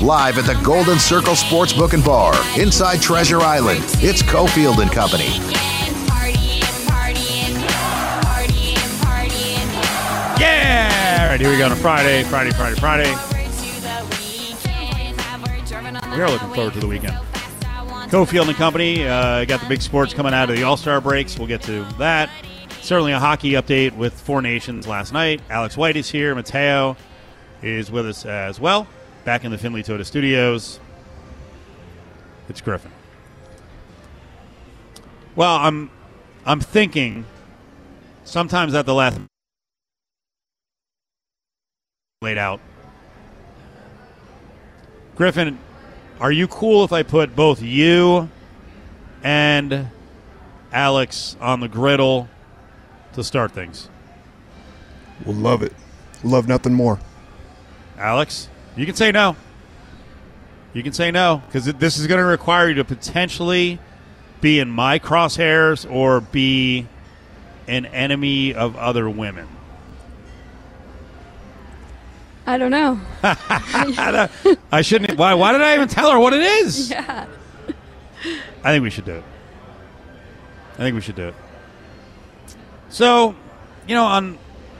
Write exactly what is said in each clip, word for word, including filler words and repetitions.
Live at the Golden Circle Sportsbook and Bar inside Treasure Island. It's Cofield and Company. Yeah! All right, here we go on a Friday, Friday, Friday, Friday. We are looking forward to the weekend. Cofield and Company, uh, got the big sports coming out of the All-Star breaks. We'll get to that. Certainly a hockey update with Four Nations last night. Alex White is here. Mateo is with us as well. Back in the Finley Toyota Studios. It's Griffin. Well, I'm, I'm thinking sometimes at the last laid out. Griffin, are you cool if I put both you and Alex on the griddle to start things? We'll love it. Love nothing more. Alex, you can say no. You can say no, because this is going to require you to potentially be in my crosshairs or be an enemy of other women. I don't know. I shouldn't. Why? Why did I even tell her what it is? Yeah. I think we should do it. I think we should do it. So, you know, on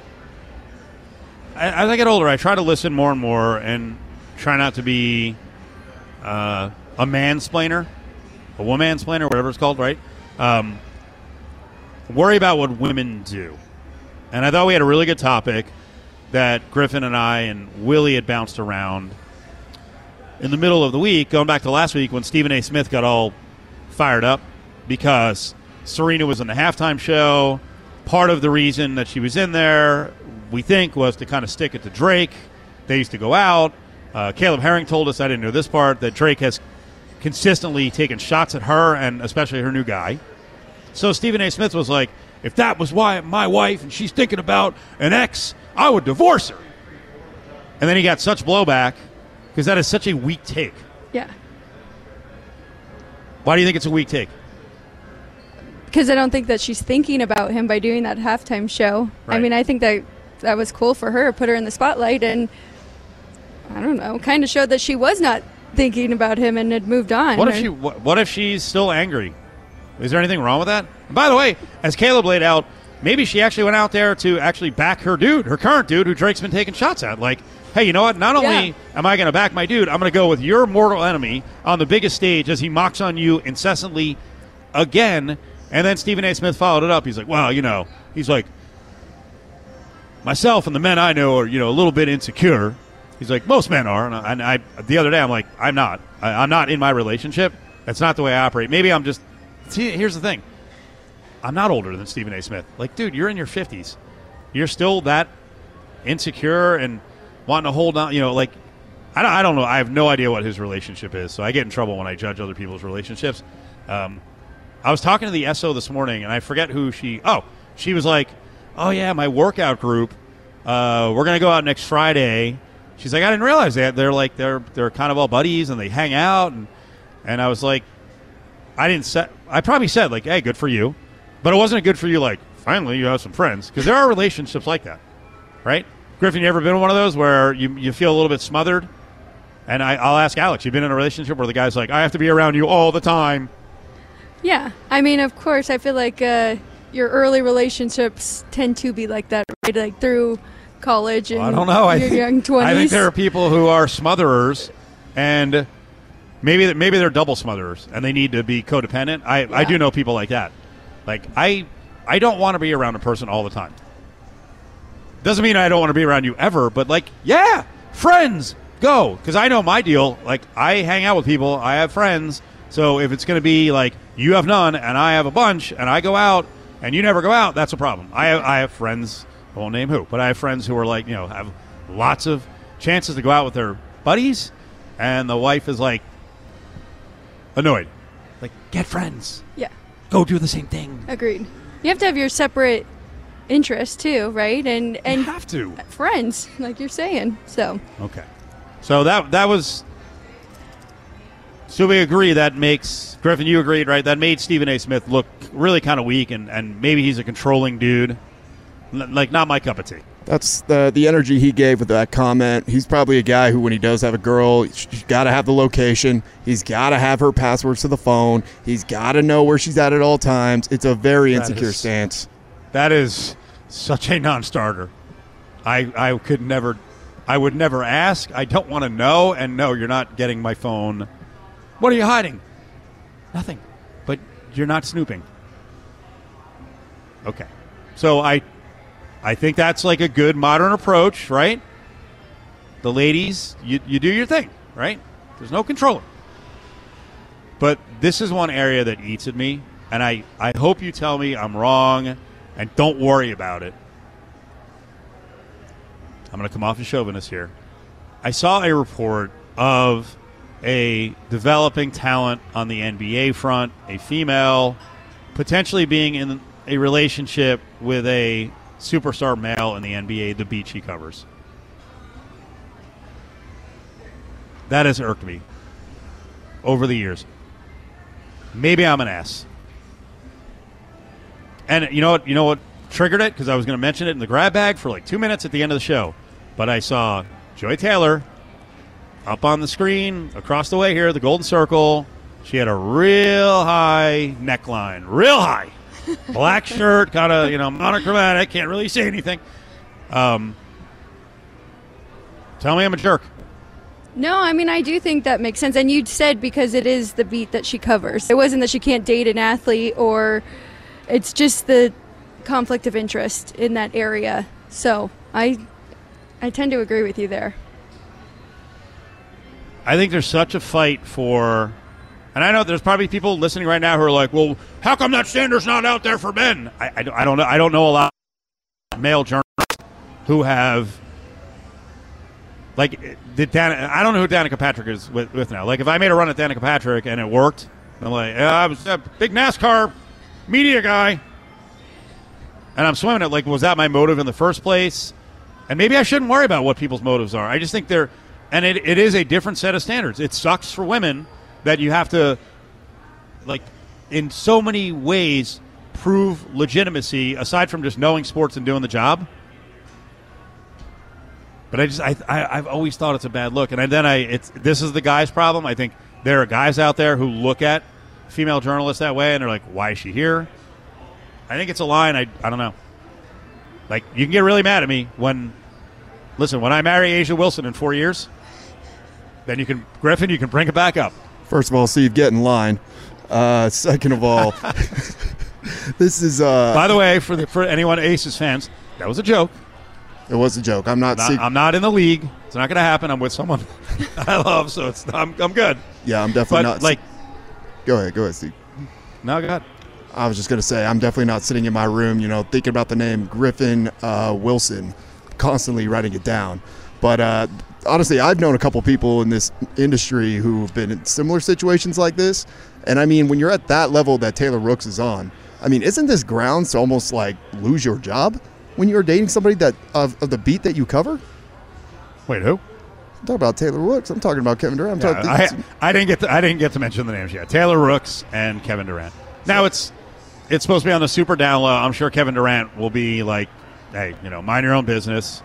as I get older, I try to listen more and more and try not to be uh, a mansplainer, a womansplainer, whatever it's called, right? Um, worry about what women do. And I thought we had a really good topic that Griffin and I and Willie had bounced around in the middle of the week, going back to last week when Stephen A. Smith got all fired up because Serena was in the halftime show. Part of the reason that she was in there, we think, was to kind of stick it to Drake. They used to go out. Uh, Caleb Herring told us, I didn't know this part, that Drake has consistently taken shots at her and especially her new guy. So Stephen A. Smith was like, if that was why my wife and she's thinking about an ex, I would divorce her. And then he got such blowback because that is such a weak take. Yeah. Why do you think it's a weak take? Because I don't think that she's thinking about him by doing that halftime show. Right. I mean, I think that that was cool for her, put her in the spotlight, and I don't know, kind of showed that she was not thinking about him and had moved on. What if she? What, what if she's still angry? Is there anything wrong with that? And by the way, as Caleb laid out, maybe she actually went out there to actually back her dude, her current dude, who Drake's been taking shots at. Like, hey, you know what? Not only Yeah. am I going to back my dude, I'm going to go with your mortal enemy on the biggest stage as he mocks on you incessantly again. And then Stephen A. Smith followed it up. He's like, well, you know, he's like, myself and the men I know are, you know, a little bit insecure. He's like, most men are. And I, and I the other day, I'm like, I'm not. I, I'm not in my relationship. That's not the way I operate. Maybe I'm just, see, here's the thing. I'm not older than Stephen A. Smith. Like, dude, you're in your fifties. You're still that insecure and wanting to hold on, you know, like, I don't, I don't know. I have no idea what his relationship is, so I get in trouble when I judge other people's relationships. Um, I was talking to the S O this morning, and I forget who she, oh, she was like, oh, yeah, my workout group, uh, we're going to go out next Friday. She's like, I didn't realize that. They're like, they're they're kind of all buddies, and they hang out, and, and I was like, I didn't say, I probably said, like, hey, good for you. But it wasn't good for you, like, finally you have some friends. Because there are relationships like that, right? Griffin, you ever been in one of those where you, you feel a little bit smothered? And I, I'll ask Alex, you've been in a relationship where the guy's like, I have to be around you all the time. Yeah. I mean, of course, I feel like uh, your early relationships tend to be like that, right? Like through college and well, I don't know. I your think, young twenties. I think there are people who are smotherers, and maybe maybe they're double smotherers, and they need to be codependent. I, Yeah. I do know people like that. Like, I I don't want to be around a person all the time. Doesn't mean I don't want to be around you ever, but, like, yeah, friends, go. Because I know my deal. Like, I hang out with people. I have friends. So if it's going to be, like, you have none and I have a bunch and I go out and you never go out, that's a problem. I have, I have friends, I won't name who, but I have friends who are, like, you know, have lots of chances to go out with their buddies, and the wife is, like, annoyed. Like, get friends. Yeah. Go do the same thing. Agreed. You have to have your separate interests too, right? And and You have to. friends, like you're saying. So Okay. So that that was. So we agree that makes Griffin. You agreed, right? That made Stephen A. Smith look really kind of weak, and, and maybe he's a controlling dude. L- like, not my cup of tea. That's the the energy he gave with that comment. He's probably a guy who, when he does have a girl, he's got to have the location. He's got to have her passwords to the phone. He's got to know where she's at at all times. It's a very That insecure is- stance. That is such a non-starter. I I could never, I would never ask. I don't want to know. And no, you're not getting my phone. What are you hiding? Nothing. But you're not snooping. Okay. So I, I think that's like a good modern approach, right? The ladies, you you do your thing, right? There's no control. But this is one area that eats at me, and I, I hope you tell me I'm wrong, and don't worry about it. I'm going to come off as chauvinist here. I saw a report of a developing talent on the N B A front, a female, potentially being in a relationship with a superstar male in the N B A, the beat she covers. That has irked me over the years. Maybe I'm an ass. And you know what? You know what triggered it? Because I was going to mention it in the grab bag for like two minutes at the end of the show. But I saw Joy Taylor up on the screen across the way here, the Golden Circle. She had a real high neckline, real high. Black shirt, kind of, you know, monochromatic. Can't really see anything. Um, tell me I'm a jerk. No, I mean, I do think that makes sense. And you said because it is the beat that she covers. It wasn't that she can't date an athlete, or it's just the conflict of interest in that area. So I, I tend to agree with you there. I think there's such a fight for, and I know there's probably people listening right now who are like, well, how come that standard's not out there for men? I, I, I don't know. I don't know a lot of male journalists who have, like, did Dan, I don't know who Danica Patrick is with, with now. Like, if I made a run at Danica Patrick and it worked, I'm like, yeah, I was a big NASCAR media guy, and I'm swimming it. Like, was that my motive in the first place? And maybe I shouldn't worry about what people's motives are. I just think they're, and it, it is a different set of standards. It sucks for women that you have to, like, in so many ways, prove legitimacy aside from just knowing sports and doing the job. But I just, I, I, I've always thought it's a bad look. And I, then I, it's this is the guy's problem. I think there are guys out there who look at female journalists that way and they're like, why is she here? I think it's a line. I, I don't know. Like, you can get really mad at me when, listen, when I marry Asia Wilson in four years, then you can, Griffin, you can bring it back up. First of all, Steve, get in line. Uh, second of all, this is. Uh, By the way, for the, for anyone Aces fans, that was a joke. It was a joke. I'm not. Not, seek- I'm not in the league. It's not going to happen. I'm with someone I love, so it's I'm I'm good. yeah, I'm definitely But not. like, go ahead, go ahead, Steve. no, go ahead. I was just going to say, I'm definitely not sitting in my room, you know, thinking about the name Griffin uh, Wilson, constantly writing it down. But uh, honestly, I've known a couple people in this industry who've been in similar situations like this. And I mean, when you're at that level that Taylor Rooks is on, I mean, isn't this grounds to almost like lose your job when you're dating somebody that of, of the beat that you cover? Wait, who? I'm talking about Taylor Rooks. I'm talking about Kevin Durant. I'm Yeah, talking, I, I didn't get to, I didn't get to mention the names yet. Taylor Rooks and Kevin Durant. Now it's it's supposed to be on the super down low. I'm sure Kevin Durant will be like, hey, you know, mind your own business.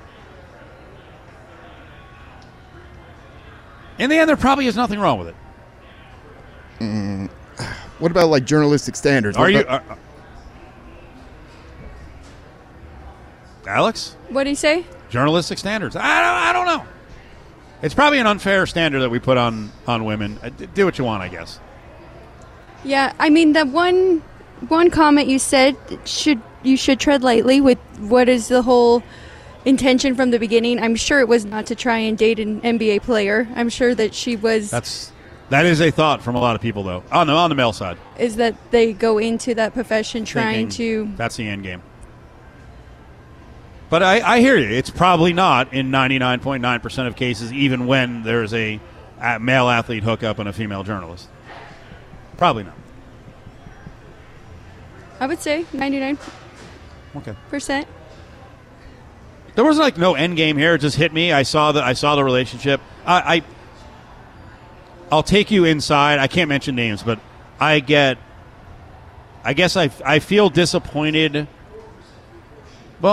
In the end, there probably is nothing wrong with it. Mm, what about like journalistic standards? What Are you, about- are, Alex? What do you say? Journalistic standards. I don't, I don't know. It's probably an unfair standard that we put on, on women. Uh, d- Do what you want, I guess. Yeah, I mean, that one one comment you said should you should tread lightly with what is the whole intention from the beginning. I'm sure it was not to try and date an N B A player. I'm sure that she was. That's that is a thought from a lot of people, though, on the on the male side. Is that they go into that profession trying Thinking to. That's the end game. But I, I hear you. It's probably not in ninety-nine point nine percent of cases, even when there's a, a male athlete hookup and a female journalist. Probably not. I would say ninety-nine Okay. percent. There was like no end game here. It just hit me. I saw the I saw the relationship. I, I I'll take you inside. I can't mention names, but I get. I guess I I feel disappointed. Well,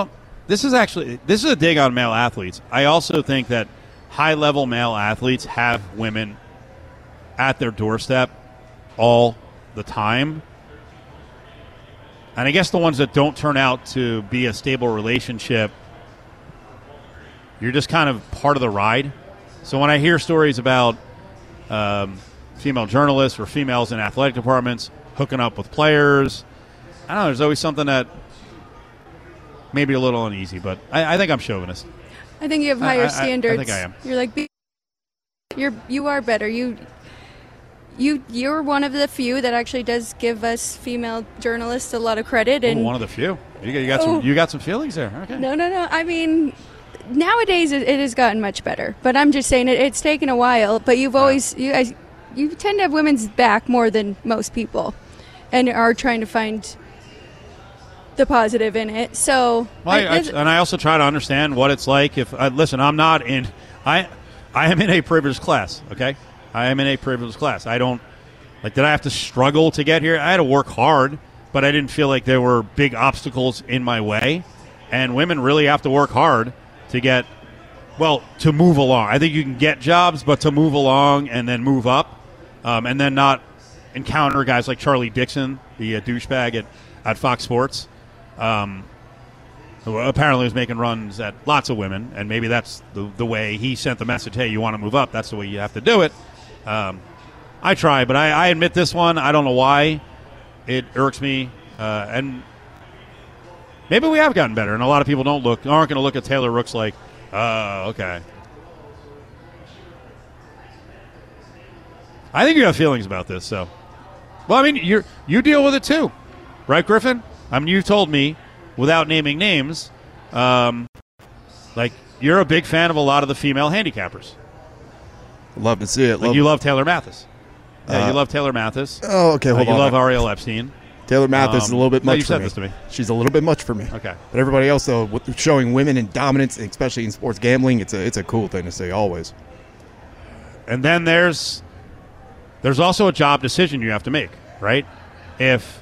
this is actually this is a dig on male athletes. I also think that high-level male athletes have women at their doorstep all the time. And I guess the ones that don't turn out to be a stable relationship, you're just kind of part of the ride. So when I hear stories about um, female journalists or females in athletic departments hooking up with players, I don't know, there's always something that maybe a little uneasy, but I, I think I'm chauvinist. I think you have higher I, I, standards. I think I am. You're like, you're you are better. You you you're one of the few that actually does give us female journalists a lot of credit. And Ooh, one of the few. You got, you got oh, some. You got some feelings there. Okay. No, no, no. I mean, nowadays it, it has gotten much better. But I'm just saying it, it's taken a while. But you've always you guys you tend to have women's back more than most people, and are trying to find the positive in it. So, well, I, I, and I also try to understand what it's like. If uh, listen, I'm not in. I I am in a privileged class. Okay, I am in a privileged class. I don't like. Did I have to struggle to get here? I had to work hard, but I didn't feel like there were big obstacles in my way. And women really have to work hard to get, well, to move along. I think you can get jobs, but to move along and then move up, um, and then not encounter guys like Charlie Dixon, the uh, douchebag at, at Fox Sports. Um, who apparently was making runs at lots of women, and maybe that's the the way he sent the message, hey, you want to move up, that's the way you have to do it. Um, I try, but I, I admit this one, I don't know why it irks me, uh, and maybe we have gotten better, and a lot of people don't look aren't going to look at Taylor Rooks like, oh, okay. I think you have feelings about this, so. Well, I mean, you you deal with it too, right, Griffin? I mean, you told me, without naming names, um, like you're a big fan of a lot of the female handicappers. Love to see it. Like love you love Taylor Mathis. Yeah, Uh, you love Taylor Mathis. Oh, okay, hold uh, on. You love Ariel Epstein. Taylor Mathis Um, is a little bit no, much you for said me. this to me. She's a little bit much for me. Okay. But everybody else, though, with showing women in dominance, especially in sports gambling, it's a it's a cool thing to say always. And then there's there's also a job decision you have to make, right? If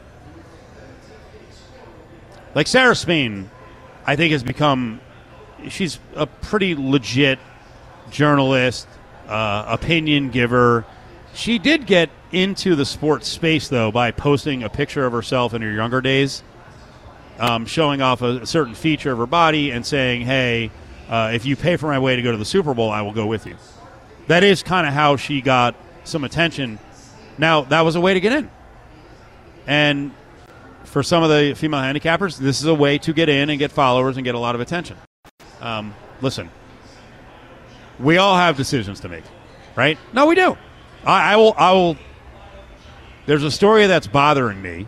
like Sarah Spain, I think has become she's a pretty legit journalist, uh, opinion giver. She did get into the sports space, though, by posting a picture of herself in her younger days, um, showing off a, a certain feature of her body and saying, hey, uh, if you pay for my way to go to the Super Bowl, I will go with you. That is kind of how she got some attention. Now, that was a way to get in. And for some of the female handicappers, this is a way to get in and get followers and get a lot of attention. Um, listen, we all have decisions to make, right? No, we do. I, I will. I will. There's a story that's bothering me.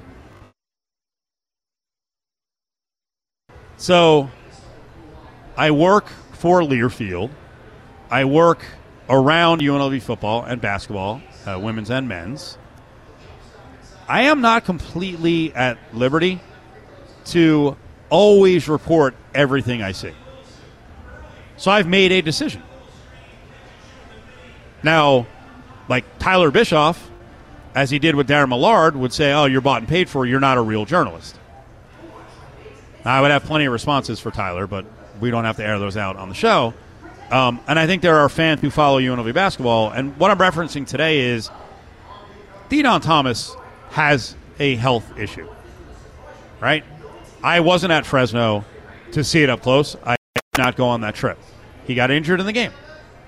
So, I work for Learfield. I work around U N L V football and basketball, uh, women's and men's. I am not completely at liberty to always report everything I see. So I've made a decision. Now, like Tyler Bischoff, as he did with Darren Millard, would say, oh, you're bought and paid for, you're not a real journalist. Now, I would have plenty of responses for Tyler, but we don't have to air those out on the show. Um, and I think there are fans who follow U N L V basketball, and what I'm referencing today is Dedan Thomas has a health issue, right? I wasn't at Fresno to see it up close. I did not go on that trip. He got injured in the game.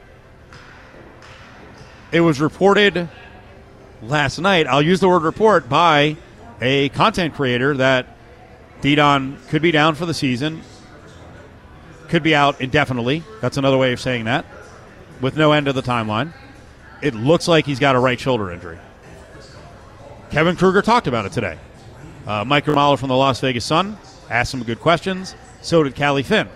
It was reported last night, I'll use the word report, by a content creator that Dedan could be down for the season, could be out indefinitely. That's another way of saying that, with no end to the timeline. It looks like he's got a right shoulder injury. Kevin Kruger talked about it today. Uh, Mike Romalo from the Las Vegas Sun asked some good questions. So did Callie Finn.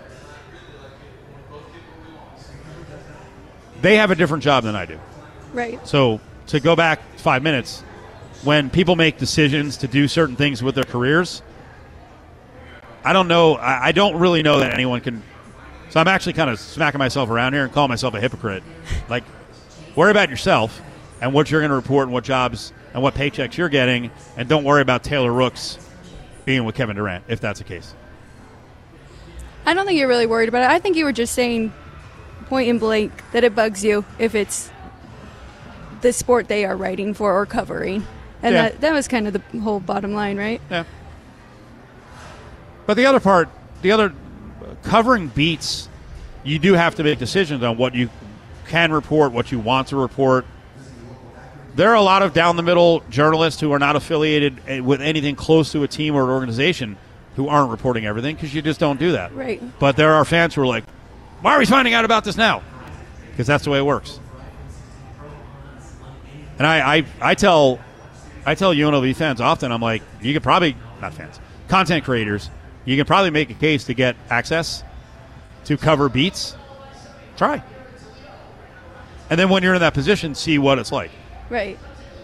They have a different job than I do. Right. So to go back five minutes, when people make decisions to do certain things with their careers, I don't know. I, I don't really know that anyone can. So I'm actually kind of smacking myself around here and calling myself a hypocrite. Like, worry about yourself and what you're going to report and what jobs and what paychecks you're getting, and don't worry about Taylor Rooks being with Kevin Durant, if that's the case. I don't think you're really worried about it. I think you were just saying point and blank that it bugs you if it's the sport they are writing for or covering. And Yeah. that, that was kind of the whole bottom line, right? Yeah. But the other part, the other covering beats, you do have to make decisions on what you can report, what you want to report. There are a lot of down-the-middle journalists who are not affiliated with anything close to a team or an organization who aren't reporting everything because you just don't do that. Right. But there are fans who are like, why are we finding out about this now? Because that's the way it works. And I, I, I tell I tell U N L V fans often, I'm like, you could probably, not fans, content creators, you can probably make a case to get access to cover beats. Try. And then when you're in that position, see what it's like. Right.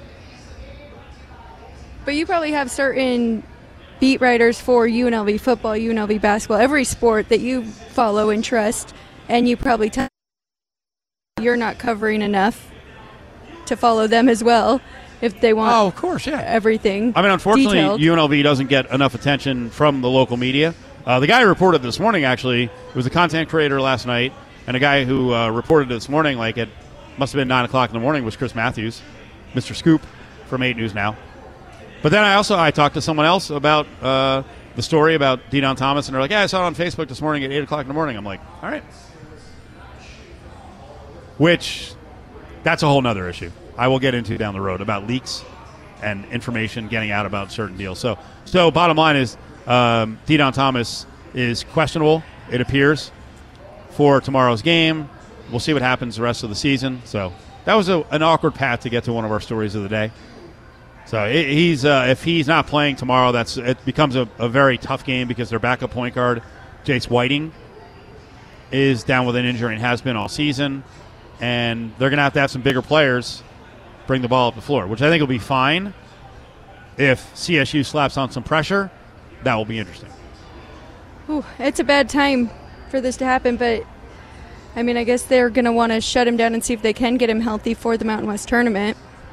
But you probably have certain beat writers for U N L V football, U N L V basketball, every sport that you follow and trust, and you probably tell you're not covering enough to follow them as well if they want Oh, of course, yeah. everything I mean, unfortunately, detailed. U N L V doesn't get enough attention from the local media. Uh, the guy who reported this morning, actually, was a content creator last night, and a guy who uh, reported this morning, like it must have been nine o'clock in the morning, was Chris Matthews, Mister Scoop from eight News Now. But then I also I talked to someone else about uh, the story about Deon Thomas, and they're like, yeah, I saw it on Facebook this morning at eight o'clock in the morning. I'm like, all right. Which, that's a whole nother issue I will get into down the road about leaks and information getting out about certain deals. So, so bottom line is um, Deon Thomas is questionable, it appears, for tomorrow's game. We'll see what happens the rest of the season. So that was a, an awkward path to get to one of our stories of the day. So it, he's uh, if he's not playing tomorrow, that's it becomes a, a very tough game because their backup point guard, Jace Whiting, is down with an injury and has been all season. And they're going to have to have some bigger players bring the ball up the floor, which I think will be fine. If C S U slaps on some pressure, that will be interesting. Ooh, it's a bad time for this to happen, but I mean, I guess they're going to want to shut him down and see if they can get him healthy for the Mountain West tournament.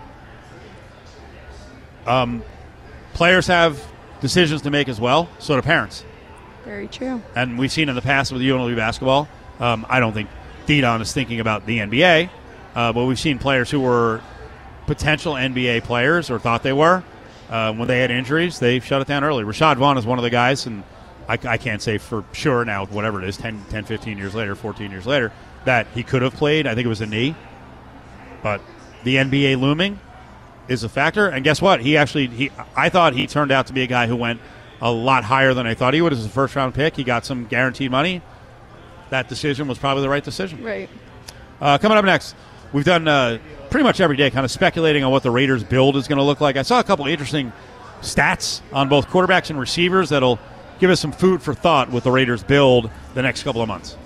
Um, players have decisions to make as well, so do parents. Very true. And we've seen in the past with U N L V basketball, um, I don't think Deon is thinking about the N B A, uh, but we've seen players who were potential N B A players or thought they were. Uh, when they had injuries, they shut it down early. Rashad Vaughn is one of the guys, and I, I can't say for sure now, whatever it is, ten, ten, fifteen years later, fourteen years later, that he could have played. I think it was a knee. But the N B A looming is a factor. And guess what? He actually, he I thought he turned out to be a guy who went a lot higher than I thought he would as a first-round pick. He got some guaranteed money. That decision was probably the right decision. Right. Uh, coming up next, we've done uh, pretty much every day kind of speculating on what the Raiders' build is going to look like. I saw a couple of interesting stats on both quarterbacks and receivers that'll give us some food for thought with the Raiders' build the next couple of months.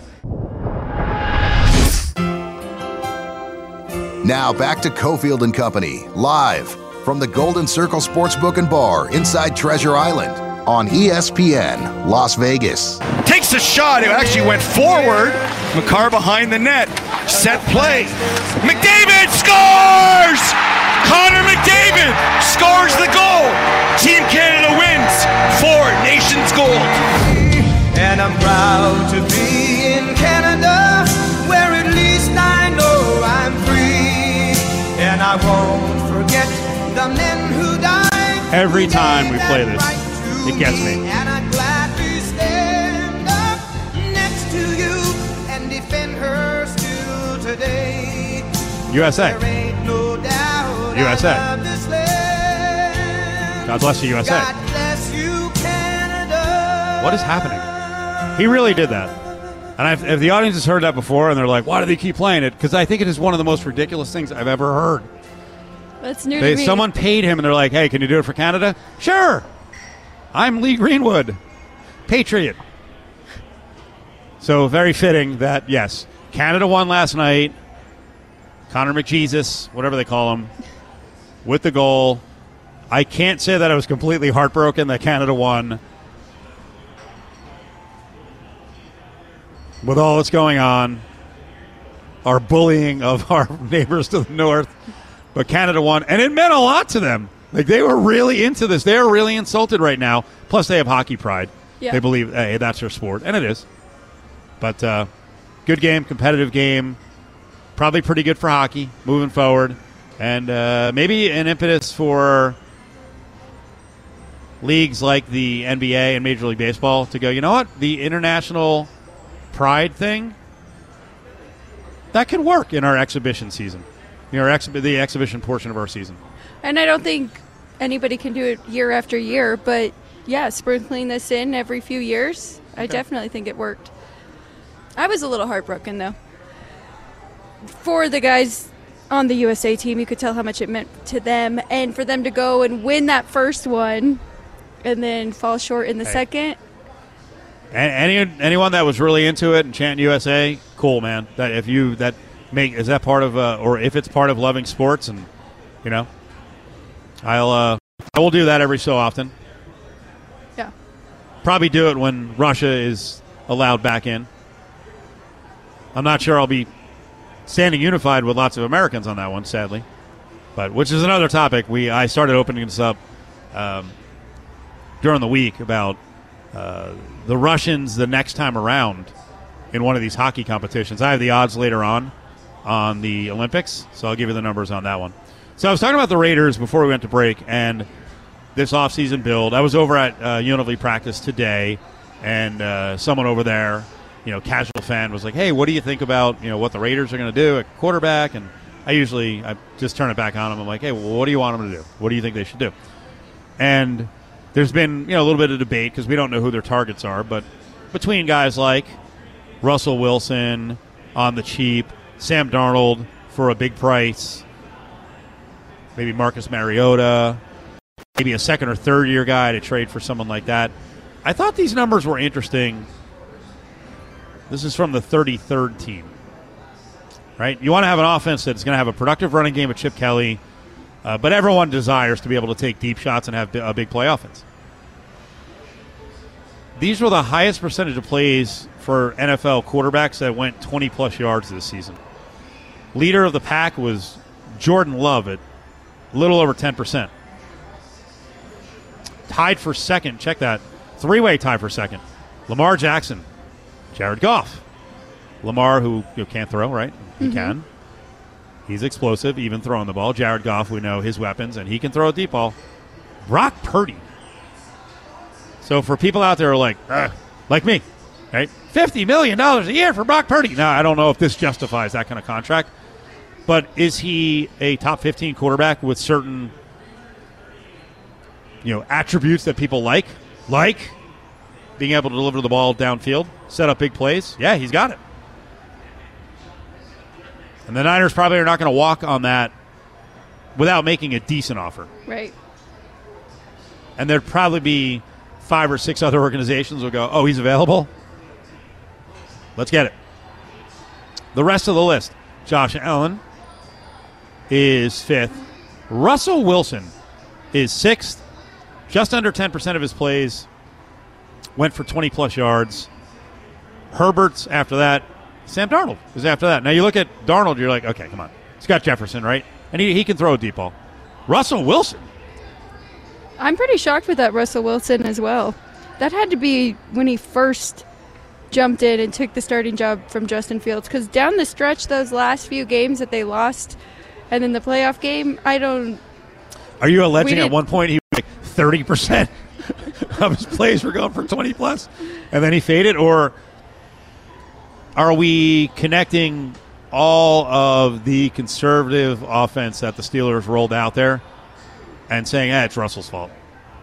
Now back to Cofield and Company, live from the Golden Circle Sportsbook and Bar inside Treasure Island on E S P N Las Vegas. Takes a shot. It actually went forward. McCarr behind the net. Set play. McDavid scores! Connor McDavid scores the goal. Team Canada wins for Nations Gold. And I'm proud to be in Canada, where at least I know I'm free. And I won't forget the men who died. Every time we play this, it gets me. And I'd gladly stand up next to you and defend her still today. U S A. There ain't no doubt U S A. I love this land. God bless you, U S A. God bless you, Canada. What is happening? He really did that. And I've, if the audience has heard that before and they're like, why do they keep playing it? Because I think it is one of the most ridiculous things I've ever heard. That's new They, to me. someone paid him and they're like, hey, can you do it for Canada? Sure. I'm Lee Greenwood, Patriot. So very fitting that, yes, Canada won last night. Connor McJesus, whatever they call him, with the goal. I can't say that I was completely heartbroken that Canada won. With all that's going on, our bullying of our neighbors to the north. But Canada won, and it meant a lot to them. Like, they were really into this. They are really insulted right now. Plus, they have hockey pride. Yeah. They believe, hey, that's their sport, and it is. But uh, good game, competitive game. Probably pretty good for hockey moving forward. And uh, maybe an impetus for leagues like the N B A and Major League Baseball to go, you know what? The international pride thing, that could work in our exhibition season. You know, our exhi- the exhibition portion of our season. And I don't think anybody can do it year after year, but yeah, sprinkling this in every few years, I Okay. definitely think it worked. I was a little heartbroken, though. For the guys on the U S A team, you could tell how much it meant to them, and for them to go and win that first one and then fall short in the Hey. second. And any anyone that was really into it and chanting U S A, cool, man. That if you that make is that part of uh, or if it's part of loving sports, and you know, I'll uh, I will do that every so often. Yeah. Probably do it when Russia is allowed back in. I'm not sure I'll be standing unified with lots of Americans on that one, sadly. But which is another topic. We I started opening this up um, during the week about uh, the Russians the next time around in one of these hockey competitions. I have the odds later on on the Olympics, so I'll give you the numbers on that one. So I was talking about the Raiders before we went to break and this offseason build. I was over at uh, U N L V practice today, and uh, someone over there, you know, casual fan, was like, hey, what do you think about, you know, what the Raiders are going to do at quarterback? And I usually I just turn it back on them. I'm like, hey, well, what do you want them to do? What do you think they should do? And there's been, you know, a little bit of debate because we don't know who their targets are, but between guys like Russell Wilson on the cheap, Sam Darnold for a big price, maybe Marcus Mariota, maybe a second or third year guy to trade for someone like that. I thought these numbers were interesting. This is from the thirty-third team, right? You want to have an offense that's going to have a productive running game with Chip Kelly, uh, but everyone desires to be able to take deep shots and have a big play offense. These were the highest percentage of plays for N F L quarterbacks that went twenty-plus yards this season. Leader of the pack was Jordan Love at a little over ten percent. Tied for second, check that, three-way tie for second. Lamar Jackson, Jared Goff. Lamar, who you know, can't throw, right? He mm-hmm. can. He's explosive, even throwing the ball. Jared Goff, we know his weapons, and he can throw a deep ball. Brock Purdy. So for people out there who are like, like me, right? fifty million dollars a year for Brock Purdy. Now, I don't know if this justifies that kind of contract, but is he a top fifteen quarterback with certain, you know, attributes that people like? Like being able to deliver the ball downfield, set up big plays? Yeah, he's got it. And the Niners probably are not going to walk on that without making a decent offer. Right. And there'd probably be five or six other organizations will go, oh, he's available? Let's get it. The rest of the list. Josh Allen is fifth. Russell Wilson is sixth. Just under ten percent of his plays went for twenty-plus yards. Herbert's after that. Sam Darnold is after that. Now, you look at Darnold, you're like, okay, come on. He's got Jefferson, right? And he, he can throw a deep ball. Russell Wilson. I'm pretty shocked with that Russell Wilson as well. That had to be when he first jumped in and took the starting job from Justin Fields, because down the stretch, those last few games that they lost, and then the playoff game, I don't... Are you alleging at one point he was like thirty percent of his plays were going for twenty-plus, and then he faded? Or are we connecting all of the conservative offense that the Steelers rolled out there and saying, eh, it's Russell's fault?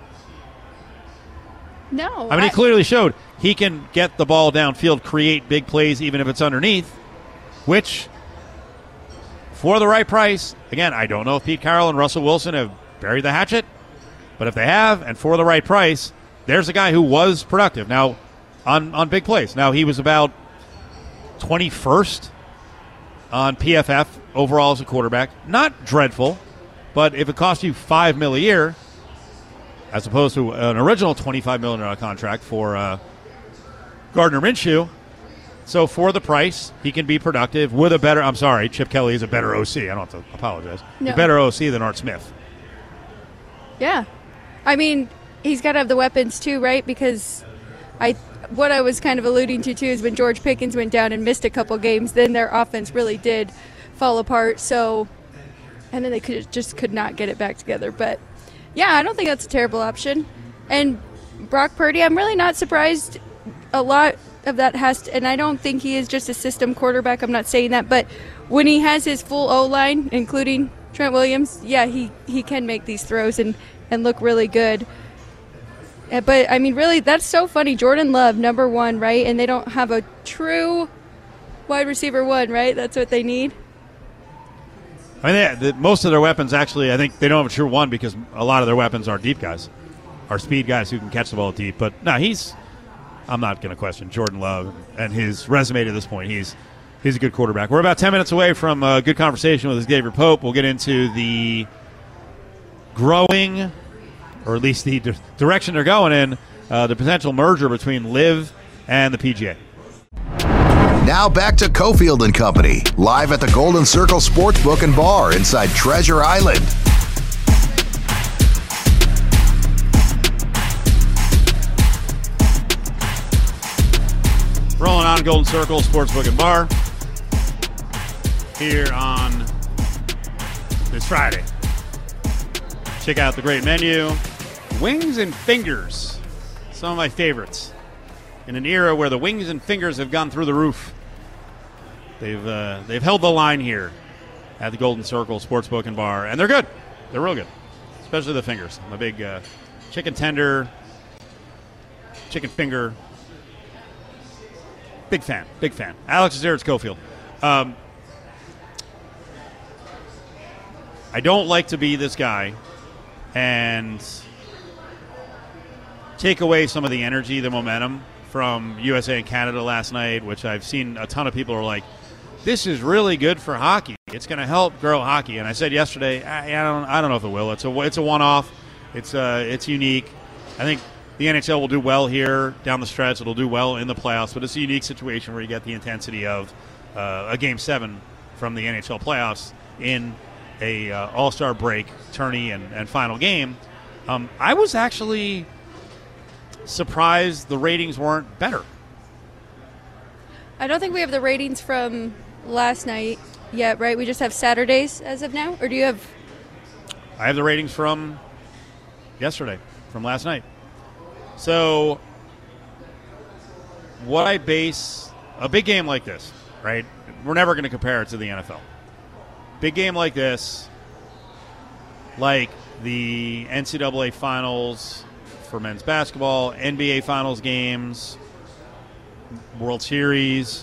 No. I mean, he clearly showed he can get the ball downfield, create big plays, even if it's underneath, which, for the right price, again, I don't know if Pete Carroll and Russell Wilson have buried the hatchet, but if they have, and for the right price, there's a guy who was productive. Now, on, on big plays. Now, he was about twenty-first on P F F overall as a quarterback. Not dreadful, but if it costs you five mil a year, as opposed to an original twenty-five million dollars contract for uh, Gardner Minshew. So for the price, he can be productive with a better, I'm sorry, Chip Kelly is a better O C. I don't have to apologize. No. A better O C than Art Smith. Yeah. I mean, he's got to have the weapons too, right? Because I what I was kind of alluding to, too, is when George Pickens went down and missed a couple games, then their offense really did fall apart. So, and then they could just could not get it back together. But, yeah, I don't think that's a terrible option. And Brock Purdy, I'm really not surprised. A lot of that has to, and I don't think he is just a system quarterback. I'm not saying that. But when he has his full O-line, including Trent Williams, yeah, he, he can make these throws and, and look really good. But, I mean, really, that's so funny. Jordan Love, number one, right? And they don't have a true wide receiver one, right? That's what they need. I mean, they, the, most of their weapons, actually, I think they don't have a true one because a lot of their weapons are deep guys, are speed guys who can catch the ball deep. But, no, he's – I'm not going to question Jordan Love and his resume to this point. He's he's a good quarterback. We're about ten minutes away from a good conversation with Xavier Pope. We'll get into the growing – or at least the di- direction they're going in, uh, the potential merger between Liv and the P G A. Now back to Cofield and Company, live at the Golden Circle Sportsbook and Bar inside Treasure Island. Rolling on Golden Circle Sportsbook and Bar here on this Friday. Check out the great menu. Wings and fingers, some of my favorites. In an era where the wings and fingers have gone through the roof, they've uh, they've held the line here at the Golden Circle Sportsbook and Bar, and they're good. They're real good, especially the fingers. I'm a big uh, chicken tender, chicken finger, big fan, big fan. Alex is there. It's Cofield. Um, I don't like to be this guy and take away some of the energy, the momentum from U S A and Canada last night, which I've seen a ton of people are like, this is really good for hockey. It's going to help grow hockey. And I said yesterday, I, I don't, I don't know if it will. It's a, it's a one-off. It's, uh, it's unique. I think the N H L will do well here down the stretch. It'll do well in the playoffs, but it's a unique situation where you get the intensity of uh, a Game Seven from the N H L playoffs in a uh, All-Star break, tourney, and, and final game. Um, I was actually surprised the ratings weren't better. I don't think we have the ratings from last night yet, right? We just have Saturdays as of now? Or do you have... I have the ratings from yesterday, from last night. So what I base a big game like this, right? We're never going to compare it to the N F L. Big game like this, like the N C double A finals for men's basketball, N B A finals games, World Series.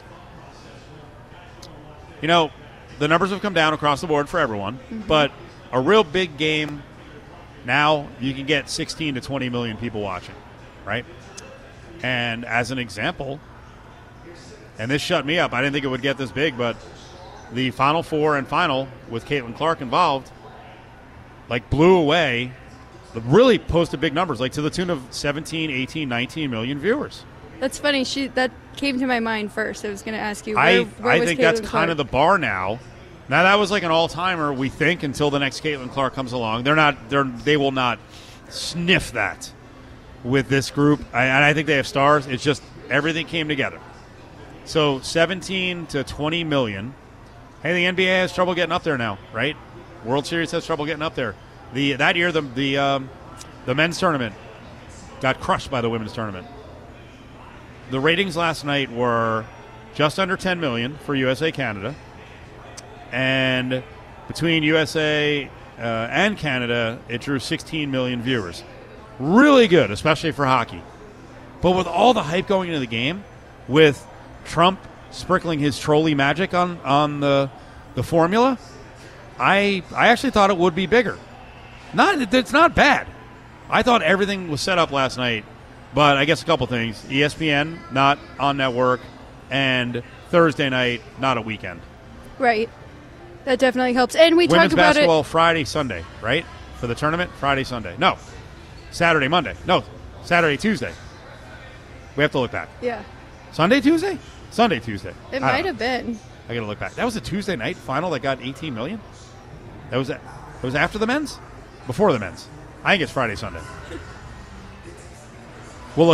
You know, the numbers have come down across the board for everyone, mm-hmm. but a real big game now, you can get sixteen to twenty million people watching, right? And as an example, and this shut me up, I didn't think it would get this big, but the Final Four and final with Caitlin Clark involved, like, blew away, really posted big numbers, like to the tune of seventeen, eighteen, nineteen million viewers. That's funny. She that came to my mind first. I was going to ask you. Where, I, where I was think Caitlin that's Clark? kind of the bar now. Now, that was like an all-timer, we think, until the next Caitlin Clark comes along. They're not. They're. They will not sniff that with this group. I, and I think they have stars. It's just everything came together. So seventeen to twenty million. Hey, the N B A has trouble getting up there now, right? World Series has trouble getting up there. The that year, the the um, the men's tournament got crushed by the women's tournament. The ratings last night were just under ten million for U S A Canada. And between U S A uh, and Canada, it drew sixteen million viewers. Really good, especially for hockey. But with all the hype going into the game, with Trump sprinkling his trolley magic on, on the the formula, I I actually thought it would be bigger. Not it's not bad. I thought everything was set up last night, but I guess a couple things. E S P N, not on network, and Thursday night, not a weekend. Right. That definitely helps. And we Women's talk about basketball it. Friday, Sunday, right? For the tournament, Friday, Sunday. No. Saturday, Monday. No. Saturday, Tuesday. We have to look back. Yeah. Sunday, Tuesday? Sunday, Tuesday. It I might have been. I got to look back. That was a Tuesday night final that got eighteen million? That was, that was after the men's? Before the men's. I think it's Friday, Sunday. We'll look back.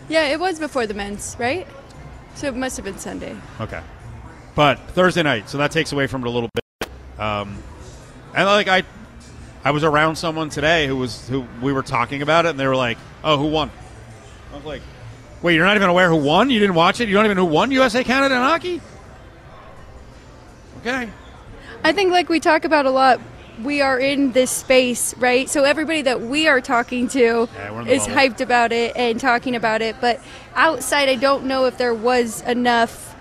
Yeah, it was before the men's, right? So it must have been Sunday. Okay. But Thursday night, so that takes away from it a little bit. Um, and like I, I was around someone today who was who we were talking about it, and they were like, "Oh, who won?" I was like, "Wait, you're not even aware who won? You didn't watch it? You don't even know who won U S A Canada in hockey?" Okay. I think, like we talk about a lot, we are in this space, right? So everybody that we are talking to Yeah, is bubble. hyped about it and talking about it. But outside, I don't know if there was enough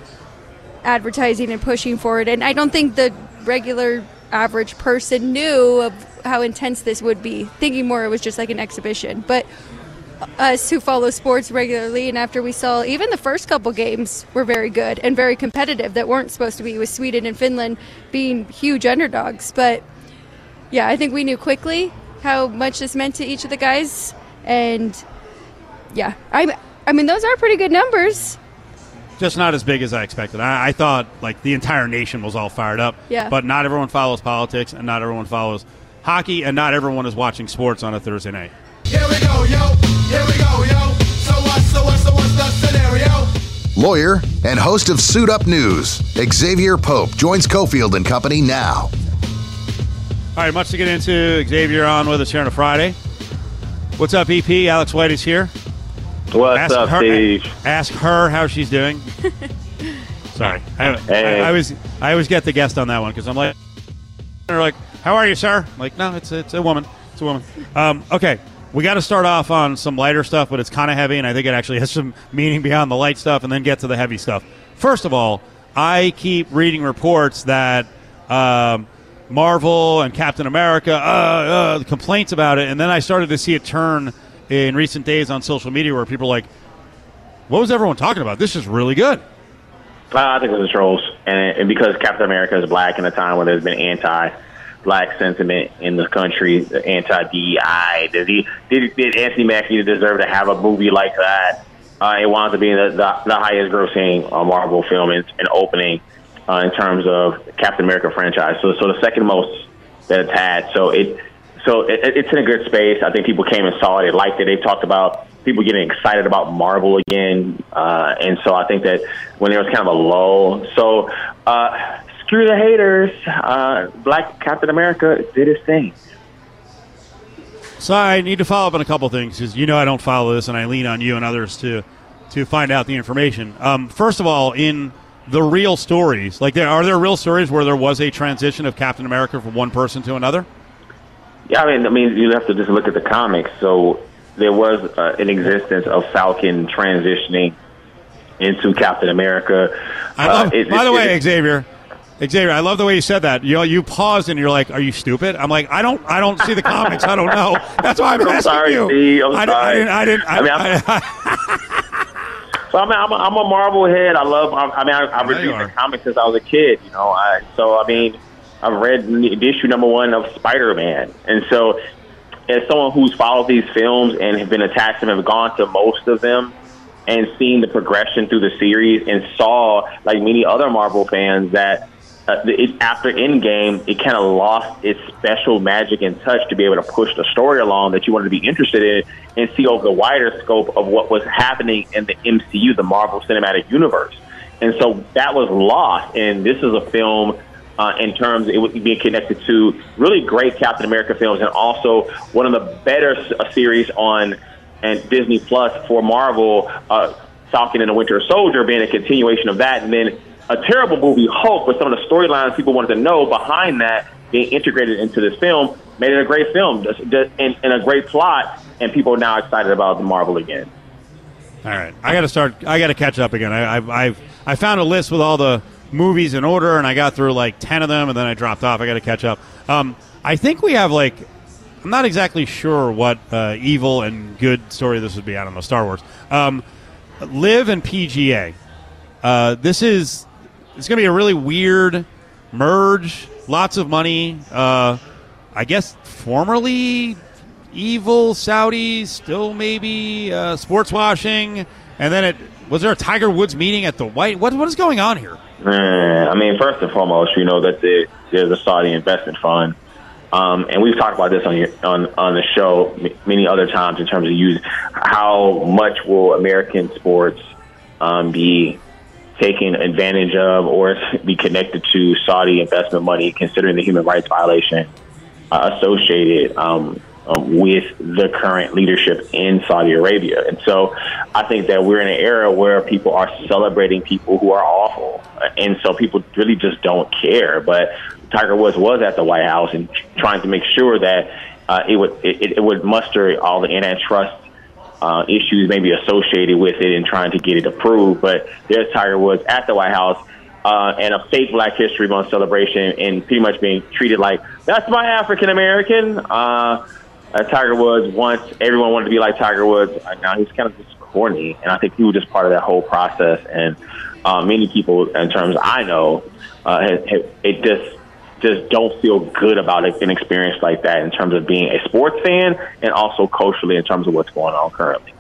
advertising and pushing for it. And I don't think the regular average person knew of how intense this would be, thinking more it was just like an exhibition. But us who follow sports regularly, and after we saw even the first couple games were very good and very competitive that weren't supposed to be, with Sweden and Finland being huge underdogs. But yeah, I think we knew quickly how much this meant to each of the guys. And yeah, I I mean, those are pretty good numbers. Just not as big as I expected. I, I thought like the entire nation was all fired up. Yeah. But not everyone follows politics, and not everyone follows hockey, and not everyone is watching sports on a Thursday night. Here we go, yo. Here we go, yo. So what, so what, so what's the scenario? Lawyer and host of Suit Up News, Xavier Pope joins Cofield and Company now. All right, much to get into. Xavier on with us here on a Friday. What's up, E P? Alex White is here. What's ask up, her, Steve? Ask her how she's doing. Sorry, I, Hey. I, I was I always get the guest on that one because I'm like, they're like, "How are you, sir?" I'm like, no, it's it's a woman. It's a woman. Um, okay, we got to start off on some lighter stuff, but it's kind of heavy, and I think it actually has some meaning beyond the light stuff, and then get to the heavy stuff. First of all, I keep reading reports that um, Marvel and Captain America, uh, uh, complaints about it, and then I started to see it turn in recent days on social media where people are like, what was everyone talking about? This is really good. Uh, I think it was the trolls. And, and because Captain America is black in a time when there's been anti-black sentiment in the country, anti-D E I, did, he, did, did Anthony Mackie deserve to have a movie like that? Uh, it winds up being the, the, the highest grossing uh, Marvel film in, in opening uh, in terms of Captain America franchise. So, so the second most that it's had. So it so it, it's in a good space. I think people came and saw it. They liked it. They've talked about people getting excited about Marvel again. Uh, and so I think that when there was kind of a lull. So uh, screw the haters. Uh, Black Captain America did his thing. So I need to follow up on a couple things because you know I don't follow this, and I lean on you and others to to find out the information. Um, first of all, in the real stories, like there are there real stories where there was a transition of Captain America from one person to another? Yeah, I mean, I mean, you have to just look at the comics. So there was uh, an existence of Falcon transitioning into Captain America. I love. Uh, it, by it, the way, it, Xavier, Xavier, I love the way you said that. You know, you paused and you're like, "Are you stupid?" I'm like, "I don't, I don't see the comics. I don't know." That's why I'm, I'm asking sorry, you. Steve. I'm I, sorry. I didn't. I didn't. I, I mean, I, I'm- So I mean, I'm a, I'm a Marvel head. I love. I mean, I, I've you read are. the comics since I was a kid. You know, I, so I mean, I've read the issue number one of Spider-Man, and so as someone who's followed these films and have been attached to them, have gone to most of them, and seen the progression through the series, and saw, like many other Marvel fans, that uh, it, after Endgame, it kind of lost its special magic and touch to be able to push the story along that you wanted to be interested in and see over the wider scope of what was happening in the M C U, the Marvel Cinematic Universe. And so that was lost, and this is a film uh, in terms of it being connected to really great Captain America films, and also one of the better uh, series on and Disney Plus for Marvel, uh, Falcon and the Winter Soldier being a continuation of that, and then a terrible movie, Hulk, with some of the storylines people wanted to know behind that being integrated into this film, made it a great film just, just, and, and a great plot, and people are now excited about the Marvel again. All right, I got to start. I got to catch up again. I, I've, I've I found a list with all the movies in order, and I got through like ten of them, and then I dropped off. I got to catch up. Um, I think we have like. I'm not exactly sure what uh, evil and good story this would be. I don't know, Star Wars. Um, Live and P G A. Uh, this is it's going to be a really weird merge. Lots of money. Uh, I guess formerly evil Saudis, still maybe uh, sports washing. And then it was there a Tiger Woods meeting at the White? What what is going on here? Uh, I mean, first and foremost, you know that the, there's a Saudi investment fund Um, and we've talked about this on, your, on on the show many other times in terms of use how much will American sports um, be taken advantage of or be connected to Saudi investment money, considering the human rights violation uh, associated um, uh, with the current leadership in Saudi Arabia. And so I think that we're in an era where people are celebrating people who are awful. And so people really just don't care. But Tiger Woods was at the White House and trying to make sure that uh, it would it, it would muster all the antitrust uh, issues maybe associated with it and trying to get it approved. But there's Tiger Woods at the White House uh, and a fake Black History Month celebration and pretty much being treated like, that's my African American. Uh, uh, Tiger Woods, once everyone wanted to be like Tiger Woods, uh, now he's kind of just corny. And I think he was just part of that whole process. And uh, many people, in terms I know, uh, have, have, it just just don't feel good about an experience like that in terms of being a sports fan and also culturally in terms of what's going on currently.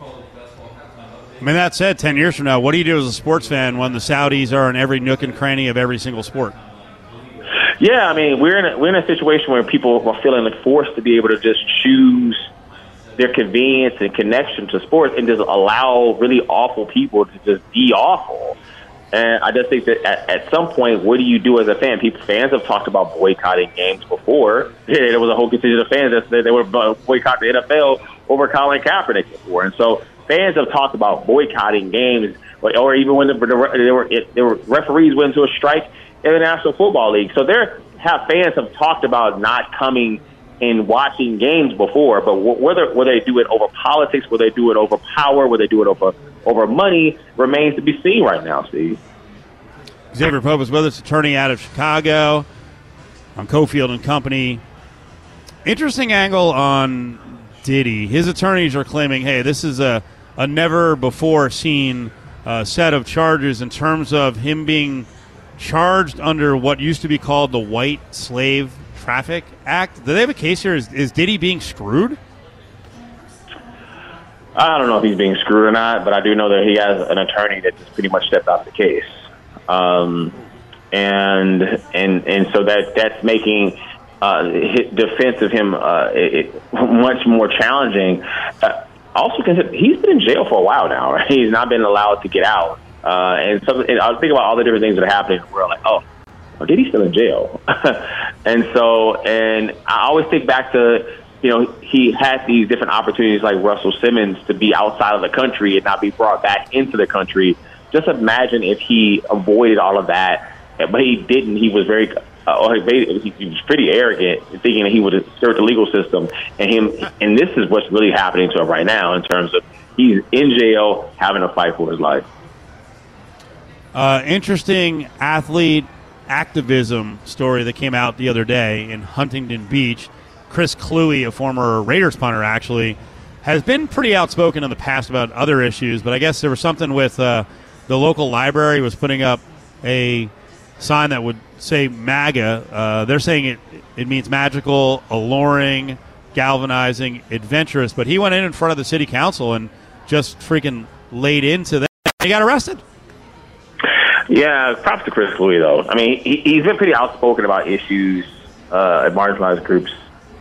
I mean, that said, ten years from now, what do you do as a sports fan when the Saudis are in every nook and cranny of every single sport? Yeah, I mean, we're in a, we're in a situation where people are feeling like forced to be able to just choose their convenience and connection to sports and just allow really awful people to just be awful. And I just think that at, at some point, what do you do as a fan? People, fans have talked about boycotting games before. There was a whole contingent of fans that said they would boycott the N F L over Colin Kaepernick before. And so fans have talked about boycotting games, or even when the, the, there were it, there were referees went into a strike in the National Football League. So there have fans have talked about not coming and watching games before, but whether whether they do it over politics, whether they do it over power, whether they do it over over money, remains to be seen right now, Steve. Xavier Pope is with us, attorney out of Chicago on Cofield and Company. Interesting angle on Diddy. His attorneys are claiming, hey, this is a, a never-before-seen uh, set of charges in terms of him being charged under what used to be called the White Slave Traffic Act. Do they have a case here? Is, is Diddy being screwed? I don't know if he's being screwed or not, but I do know that he has an attorney that just pretty much stepped out the case. Um, and and and so that that's making uh, his defense of him uh, it, much more challenging. Uh, also, consider, he's been in jail for a while now, right? He's not been allowed to get out. Uh, and, so, and I was thinking about all the different things that are happening in the world, like, oh, well, did he still in jail? and so, and I always think back to, you know, he had these different opportunities like Russell Simmons to be outside of the country and not be brought back into the country. Just imagine if he avoided all of that, but he didn't. He was very, uh, he was pretty arrogant, thinking that he would assert the legal system. And him, and this is what's really happening to him right now in terms of he's in jail having to fight for his life. Uh, interesting athlete activism story that came out the other day in Huntington Beach. Chris Kluwe, a former Raiders punter, actually, has been pretty outspoken in the past about other issues, but I guess there was something with uh, the local library was putting up a sign that would say MAGA. Uh, they're saying it it means magical, alluring, galvanizing, adventurous, but he went in in front of the city council and just freaking laid into that. He got arrested. Yeah, props to Chris Kluwe, though. I mean, he, he's been pretty outspoken about issues, uh, marginalized groups,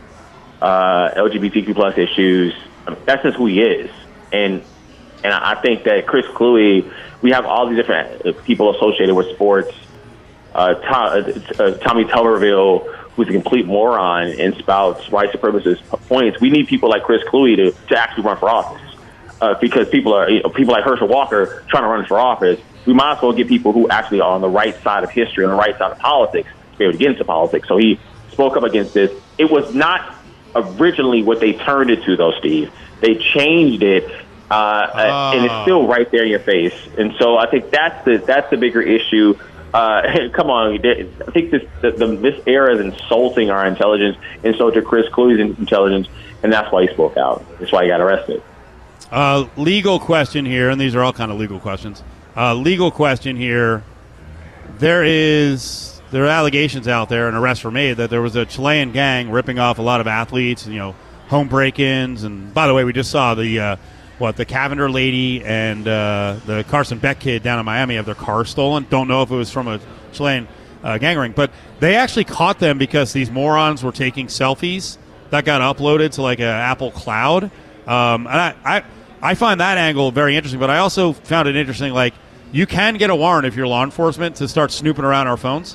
uh, L G B T Q plus issues. I mean, that's just who he is. And and I think that Chris Kluwe, we have all these different people associated with sports. Uh, Tom, uh, Tommy Tuberville, who's a complete moron and spouts white supremacist points. We need people like Chris Kluwe to, to actually run for office. Uh, because people are you know, people like Herschel Walker trying to run for office. We might as well get people who actually are on the right side of history, on the right side of politics, to be able to get into politics. So he spoke up against this. It was not originally what they turned it to, though, Steve. They changed it, uh, oh. and it's still right there in your face. And so I think that's the that's the bigger issue. Uh, come on, I think this the, the, this era is insulting our intelligence, and so to Chris Kluwe's intelligence, and that's why he spoke out. That's why he got arrested. Uh, legal question here, and these are all kind of legal questions. Uh, legal question here. There is there are allegations out there, and arrests were made that there was a Chilean gang ripping off a lot of athletes, you know, home break-ins. And by the way, we just saw the uh, what the Cavender lady and uh, the Carson Beck kid down in Miami have their car stolen. Don't know if it was from a Chilean uh, gang ring. But they actually caught them because these morons were taking selfies that got uploaded to like an Apple Cloud. Um, and I, I, I find that angle very interesting, but I also found it interesting, like, you can get a warrant if you're law enforcement to start snooping around our phones.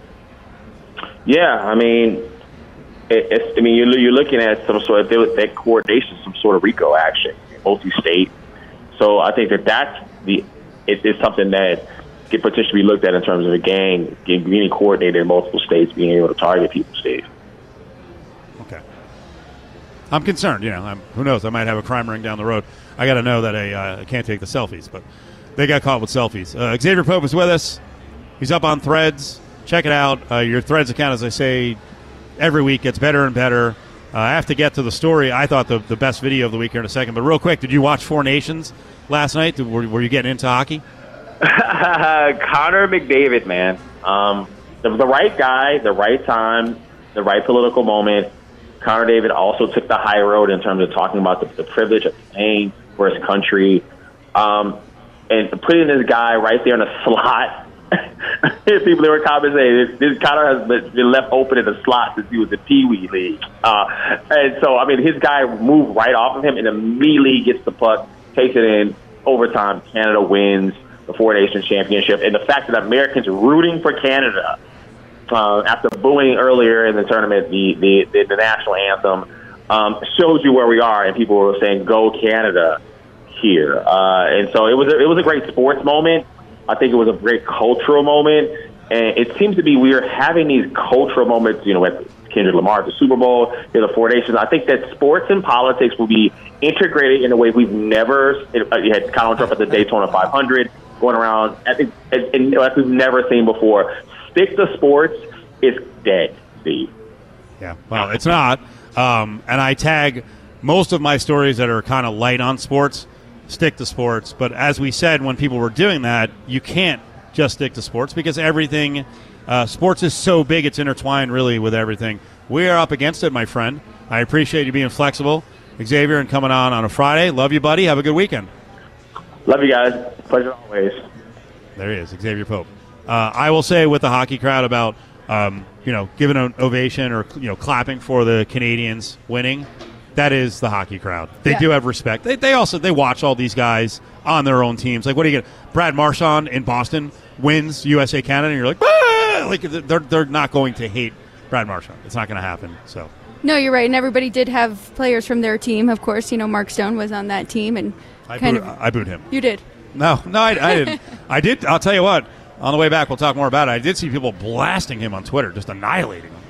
Yeah, I mean, it, it's, I mean, you're, you're looking at some sort of that coordination, some sort of RICO action, multi-state. So I think that that's the it is something that could potentially be looked at in terms of a gang being coordinated in multiple states, being able to target people, Steve. Okay. I'm concerned. You know, I'm, who knows? I might have a crime ring down the road. I got to know that I, uh, I can't take the selfies, but they got caught with selfies. Uh, Xavier Pope is with us. He's up on Threads. Check it out. Uh, your Threads account, as I say, every week gets better and better. Uh, I have to get to the story. I thought the, the best video of the week here in a second. But real quick, did you watch Four Nations last night? Were, were you getting into hockey? Connor McDavid, man. Um, the, the right guy, the right time, the right political moment. Connor David also took the high road in terms of talking about the, the privilege of playing for his country. Um, and putting this guy right there in a slot. People were commenting saying this Connor has been left open in the slot since he was in Pee Wee League. Uh, and so, I mean, his guy moved right off of him and immediately gets the puck, takes it in, overtime. Canada wins the Four Nations Championship. And the fact that Americans are rooting for Canada uh, after booing earlier in the tournament the, the, the, the national anthem um, shows you where we are. And people were saying, "Go Canada" here. Uh, and so it was a, it was a great sports moment. I think it was a great cultural moment, and it seems to be we are having these cultural moments, you know, with Kendrick Lamar at the Super Bowl, in the Four Nations. I think that sports and politics will be integrated in a way we've never. You had Donald Trump at the Daytona five hundred going around, I think, and, and like we've never seen before. Stick to sports, it's dead, Steve. Yeah, well, it's not. Um, and I tag most of my stories that are kind of light on sports. Stick to sports, but as we said when people were doing that, you can't just stick to sports because everything, uh, sports is so big, it's intertwined really with everything. We are up against it, my friend. I appreciate you being flexible, Xavier, and coming on on a Friday. Love you, buddy. Have a good weekend. Love you guys. Pleasure always. There he is, Xavier Pope. Uh, I will say with the hockey crowd about um, you know giving an ovation or you know clapping for the Canadians winning. That is the hockey crowd. They yeah. do have respect. They, they also they watch all these guys on their own teams. Like, what do you get? Brad Marchand in Boston wins U S A Canada, and you're like, ah! Like they're they're not going to hate Brad Marchand. It's not going to happen. So. No, you're right, and everybody did have players from their team. Of course, you know Mark Stone was on that team, and I kind booed, of I booed him. You did? No, no, I, I didn't. I did. I'll tell you what. On the way back, we'll talk more about it. I did see people blasting him on Twitter, just annihilating him.